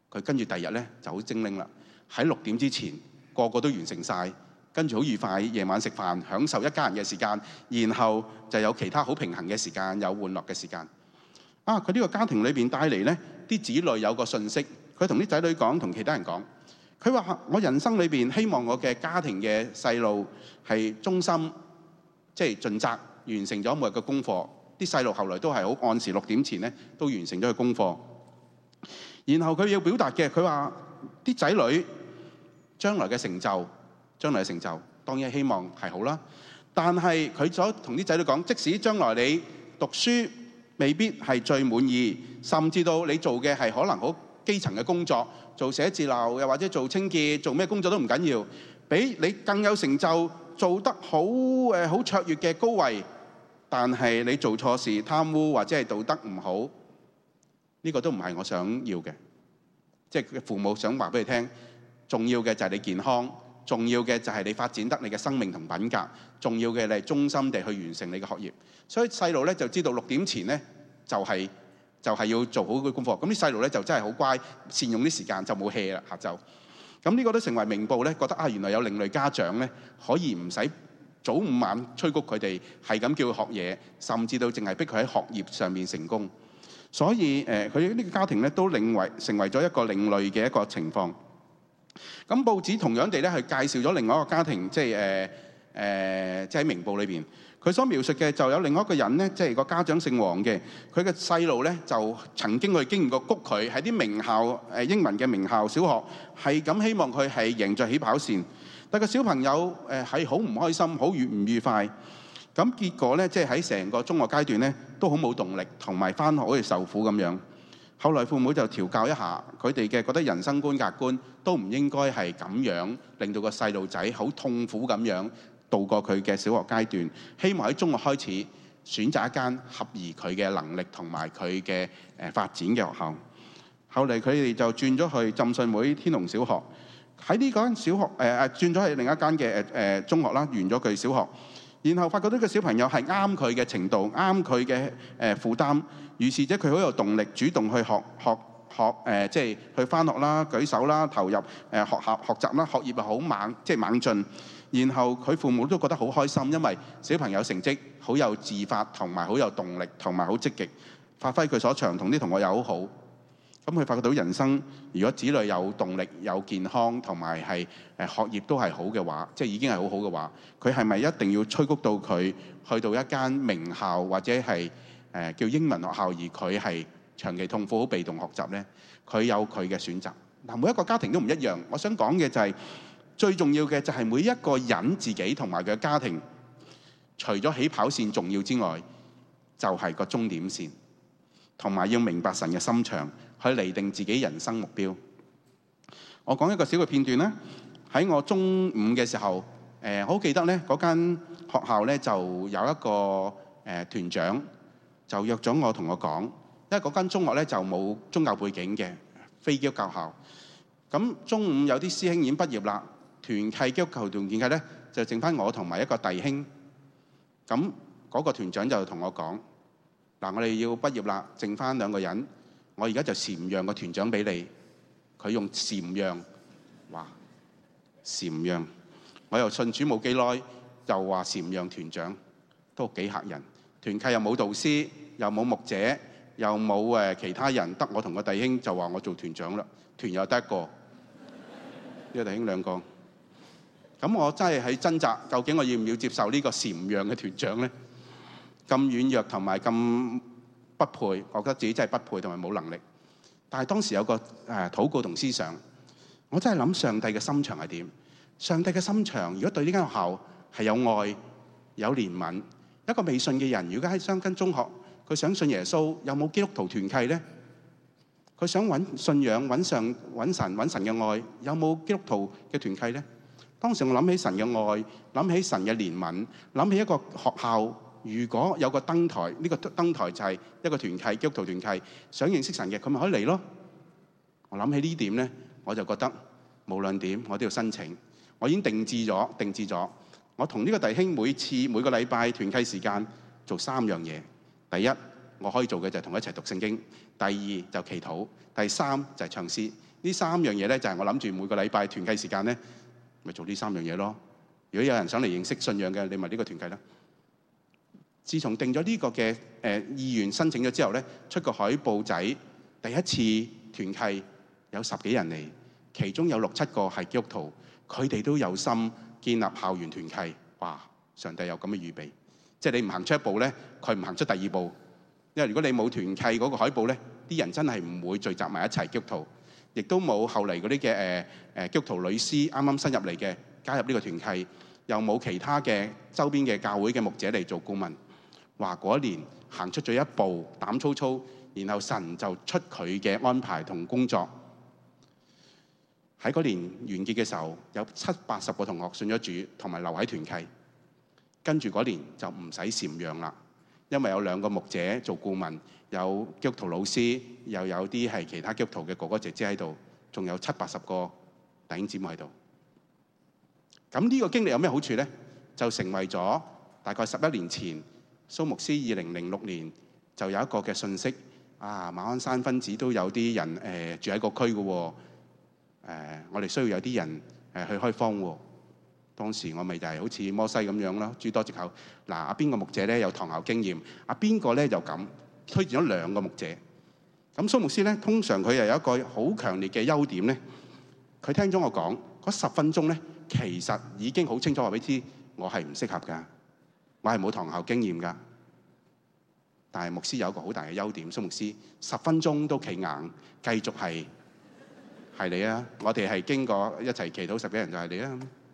佢跟住第二日咧就好精靈啦，喺六點之前個個都完成晒，跟住好愉快夜晚食飯，享受一家人嘅時間，然後就有其他好平衡嘅時間，有玩樂嘅時間。啊！佢呢個家庭裏邊帶嚟咧，啲子女有個訊息，佢同啲仔女講，同其他人講，佢話：我人生裏邊希望我嘅家庭嘅細路係忠心，即係盡責，完成咗每日嘅功課。啲細路後來都係好按時六點前咧都完成咗佢功課。然後佢要表達嘅，佢話啲仔女將來嘅成就，將來嘅成就當然希望係好啦。但係佢所同啲仔女講，即使將來你讀書未必係最滿意，甚至到你做嘅係可能好基層嘅工作，做寫字樓又或者做清潔，做咩工作都唔緊要，比你更有成就，做得好誒好卓越嘅高位，但係你做錯事、貪污或者係道德唔好，呢個都唔係我想要嘅。即係父母想話俾你聽，重要嘅就係你健康，重要嘅就係你發展得你嘅生命同品格，重要嘅你係忠心地去完成你嘅學業。所以細路咧就知道六點前咧就係就係要做好佢功課。咁啲細路咧就真係好乖，善用啲時間就冇 hea 啦下晝。咁呢個都成為明報咧覺得啊，原來有另類家長咧可以唔使早午晚催谷佢哋，係咁叫佢學嘢，甚至到淨係逼佢喺學業上面成功。所以誒，佢呢個家庭咧都另為成為咗一個另類嘅一個情況。咁報紙同樣地咧係介紹咗另外一個家庭，即係誒誒，即係喺明報裏邊，佢所描述嘅就有另外一個人咧，即係個家長姓黃嘅，佢嘅細路咧就曾經去經驗過谷佢喺啲名校誒英文嘅名校小學，係咁希望佢係贏在起跑線，但個小朋友誒係好唔開心，好愉唔愉快。咁結果咧，即係喺成個中學階段咧，都好冇動力，同埋返學好似受苦咁樣。後來父母就調教一下佢哋嘅，覺得人生觀價值觀都唔應該係咁樣，令到個細路仔好痛苦咁樣度過佢嘅小學階段。希望喺中學開始選擇一間合宜佢嘅能力同埋佢嘅誒發展嘅學校。後嚟佢哋就轉咗去浸信會天龍小學，喺呢間小學誒誒、呃、轉咗去另一間嘅誒誒中學啦，完咗佢小學。然後發覺到個小朋友係啱佢嘅程度，啱佢嘅誒負擔，於是者佢好有動力，主動去學學學誒、呃，即係去返學啦、舉手啦、投入誒、呃、學校學習啦，學業又好猛，即係猛進。然後佢父母都覺得好開心，因為小朋友成績好有自發，同埋好有動力，同埋好積極，發揮佢所長，同啲同學又好好。咁佢發覺到人生，如果子女有動力、有健康，同埋係誒學業都係好嘅話，即係已經係好好嘅話，佢係咪一定要催谷到佢去到一間名校或者係誒叫英文學校，而佢係長期痛苦、好被動學習呢？佢有佢嘅選擇。嗱，每一個家庭都唔一樣。我想講嘅就係最重要嘅就係每一個人自己同埋佢嘅家庭，除咗起跑線重要之外，就係個終點線，同埋要明白神嘅心腸。去釐定自己人生目標。我講一個小嘅片段咧，喺我中五嘅時候，誒好記得咧，嗰間學校咧就有一個誒團長就約咗我同我講，因為嗰間中學咧就冇宗教背景嘅非基督教校。咁中午有啲師兄已經畢業啦，團契基督教團契咧就剩翻我同埋一個弟兄。咁嗰個團長就同我講：嗱，我哋要畢業啦，剩翻兩個人。我而家就禪讓個團長俾你，佢用禪讓，哇，禪讓，我又信主冇幾耐，又話禪讓團長，都幾嚇人。團契又冇導師，又冇牧者，又冇誒其他人，得我同個弟兄就話我做團長啦。團又得一個，呢個弟兄兩個。咁我真係喺掙扎，究竟我要唔要接受呢個禪讓嘅團長咧？咁軟弱同埋咁不配，我覺得自己真係不配同埋冇能力。但係當時有個誒禱告同思想，我真係諗上帝嘅心腸係點？上帝嘅心腸，如果對呢間學校係有愛、有憐憫，一個未信嘅人，如果喺雙根中學，佢想信耶穌，有冇基督徒團契呢？佢想揾信仰、揾上、揾神、揾神嘅愛，有冇基督徒嘅團契呢？當時我諗起神嘅愛，諗起神嘅憐憫，諗起一個學校。如果有個燈台，呢個燈台就係一個團契，基督徒團契，想認識神嘅，佢咪可以嚟咯。我諗起呢點咧，我就覺得無論點，我都要申請。我已經定志咗，定志咗。我同呢個弟兄每次每個禮拜團契時間做三樣嘢。第一，我可以做嘅就係同佢一齊讀聖經；第二就祈禱；第三就係唱詩。 呢三樣嘢咧就係我諗住每個禮拜團契時間咧，咪做呢三樣嘢咯。如果有人想嚟認識信仰嘅，你咪呢個團契啦。自從定咗呢個嘅誒意願申請咗之後咧，出個海報仔，第一次團契有十幾人嚟，其中有六七個係基督徒，佢哋都有心建立校園團契。哇！上帝有咁嘅預備，即係你唔行出一步咧，佢唔行出第二步。因為如果你冇團契嗰個海報咧，啲人真係唔會聚集埋一齊基督徒，亦都冇後嚟嗰啲嘅誒誒基督徒女師啱啱新入嚟嘅加入呢個團契，又冇其他嘅周邊嘅教會嘅牧者嚟做顧問。話嗰一年行出咗一步，膽粗粗，然後神就出佢嘅安排同工作。喺嗰年完結嘅時候，有七八十個同學信咗主，同埋留喺團契。跟住嗰年就唔使禪讓啦，因為有兩個牧者做顧問，有基督徒老師，又有啲係其他基督徒嘅哥哥姐姐喺度，仲有七八十個弟兄姊妹喺度。咁呢個經歷有咩好處咧？就成為咗大概十一年前，蘇牧師二零零六年就有一個嘅信息，啊馬鞍山分子都有啲人誒、呃、住喺個區嘅喎。誒、呃，我哋需要有啲人誒、呃、去開荒喎。當時我咪就係好似摩西咁樣咯，諸多藉口。嗱，阿邊個牧者咧有堂校經驗，阿邊個咧就咁推薦咗兩個牧者。咁蘇牧師咧，通常佢又有一個好強烈嘅優點咧，佢聽咗我講嗰十分鐘咧，其實已經好清楚話俾你知，我係唔適合㗎，我係冇堂校經驗㗎。但係牧師有一個好大嘅優點，蘇牧師十分鐘都企硬，繼續係。係你啊！我哋係經過一齊祈禱十幾人就係你啊！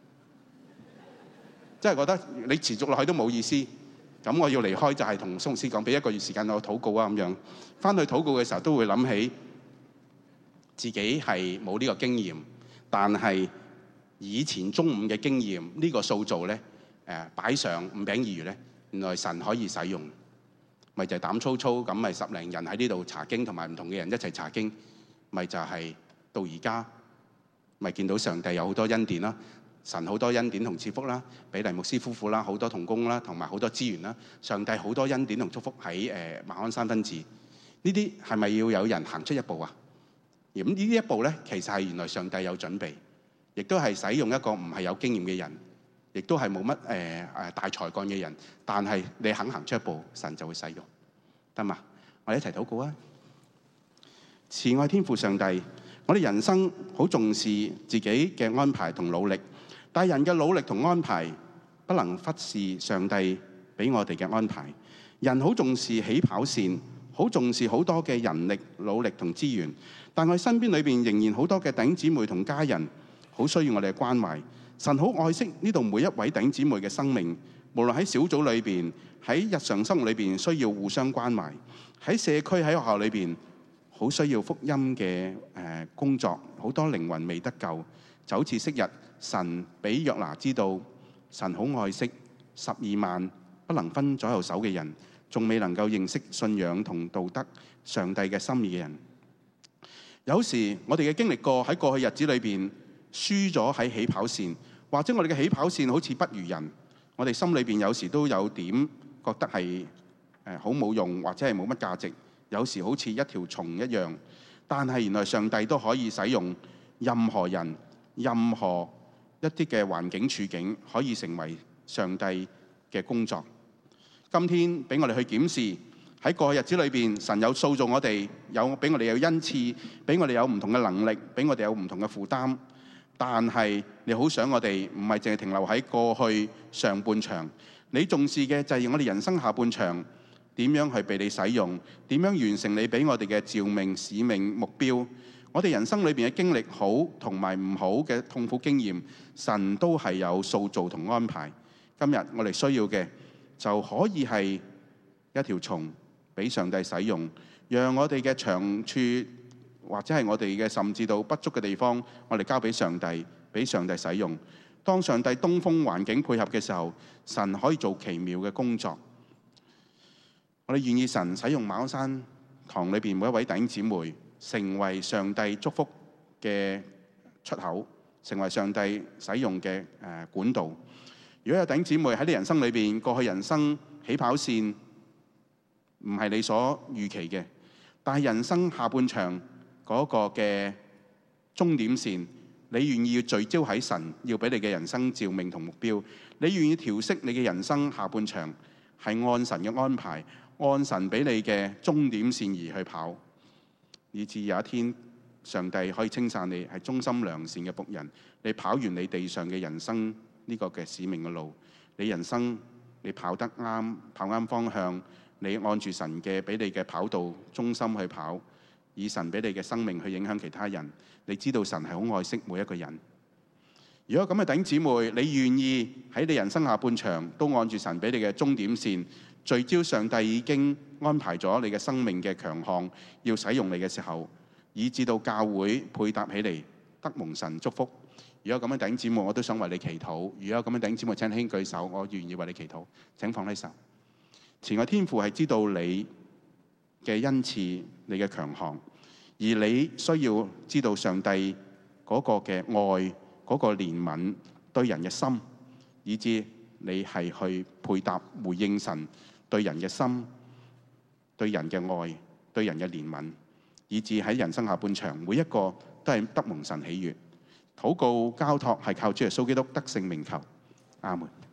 真係覺得你持續落去都冇意思。咁我要離開就係同蘇牧師講，俾一個月時間我禱告啊咁樣。翻去禱告嘅時候都會諗起自己係冇呢個經驗，但係以前中午嘅經驗呢個塑造咧誒擺上五餅二魚咧，原來神可以使用，咪就係膽粗粗咁咪十零人喺呢度查經，同埋唔同嘅人一齊查經，咪就係。到而家咪見到上帝有好多恩典啦，神好多恩典同賜福啦，比利牧師夫婦啦，好多同工啦，同埋好多資源啦，上帝好多恩典同祝福喺誒馬鞍山分寺。呢啲係咪要有人行出一步啊？咁呢啲一步咧，其實係原來上帝有準備，亦都係使用一個唔係有經驗嘅人，亦都係冇乜誒誒大才幹嘅人，但係你肯行出一步，神就會使用，得嘛？我哋一齊禱告啊！慈愛天父上帝。我哋人生好重視自己嘅安排同努力，但係人嘅努力同安排不能忽視上帝俾我哋嘅安排。人好重視起跑線，好重視好多嘅人力、努力同資源，但係身邊裏邊仍然好多嘅弟兄姊妹同家人好需要我哋嘅關懷。神好愛惜呢度每一位弟兄姊妹嘅生命，無論喺小組裏邊、喺日常生活裏邊需要互相關懷，喺社區喺學校裏邊。好需要福音嘅誒工作，好多靈魂未得救，就好似昔日神俾約拿知道，神好愛惜十二萬不能分左右手嘅人，仲未能夠認識信仰同道德上帝嘅心意嘅人。有時我哋嘅經歷過喺過去日子裏邊輸咗喺起跑線，或者我哋嘅起跑線好似不如人，我哋心裏邊有時都有點覺得係誒好冇用，或者係冇乜價值。有時好似一條蟲一樣，但係原來上帝都可以使用任何人、任何一啲嘅環境處境，可以成為上帝嘅工作。今天俾我哋去檢視喺過去日子裏邊，神有塑造我哋，有俾我哋有恩賜，俾我哋有唔同嘅能力，俾我哋有唔同嘅負擔。但係你好想我哋唔係淨係停留喺過去上半場，你重視嘅就係我哋人生下半場。點樣去被你使用？點樣完成你俾我哋嘅召命、使命、目標？我哋人生裏邊嘅經歷好同埋唔好嘅痛苦經驗，神都係有塑造同安排。今日我哋需要嘅就可以係一條蟲，俾上帝使用，讓我哋嘅長處或者係我哋嘅甚至到不足嘅地方，我哋交俾上帝，俾上帝使用。當上帝東風環境配合嘅時候，神可以做奇妙嘅工作。我哋願意神使用馬鞍山堂裏邊每一位弟兄姊妹，成為上帝祝福嘅出口，成為上帝使用嘅誒管道。如果有弟兄姊妹喺你人生裏邊，過去人生起跑線唔係你所預期嘅，但係人生下半場嗰個嘅終點線，你願意要聚焦喺神要俾你嘅人生召命同目標，你願意調適你嘅人生下半場係按神嘅安排，按神俾你嘅終點線而去跑，以至有一天上帝可以稱讚你係忠心良善嘅僕人。你跑完你地上嘅人生呢個嘅使命嘅路，你人生你跑得啱，跑啱方向，你按住神嘅俾你嘅跑道忠心去跑，以神俾你嘅生命去影響其他人。你知道神係好愛惜每一個人。如果咁嘅弟兄姊妹，你願意喺你人生下半場都按住神俾你嘅終點線，聚焦上帝已經安排咗你嘅生命嘅強項要使用你嘅時候，以至到教會配搭起嚟得蒙神祝福。如果咁嘅弟兄姊妹，我都想為你祈禱。如果咁嘅弟兄姊妹，請輕舉手，我願意為你祈禱。請放低手。前個天父係知道你嘅恩賜，你嘅強項。而你需要知道上帝嗰個嘅愛，嗰個憐憫對人嘅心，以至你係去配搭回應神對人嘅心、對人嘅愛、對人嘅憐憫，以至喺人生下半場每一個都係得蒙神喜悅。禱告交託係靠主耶穌基督得勝名求。阿門。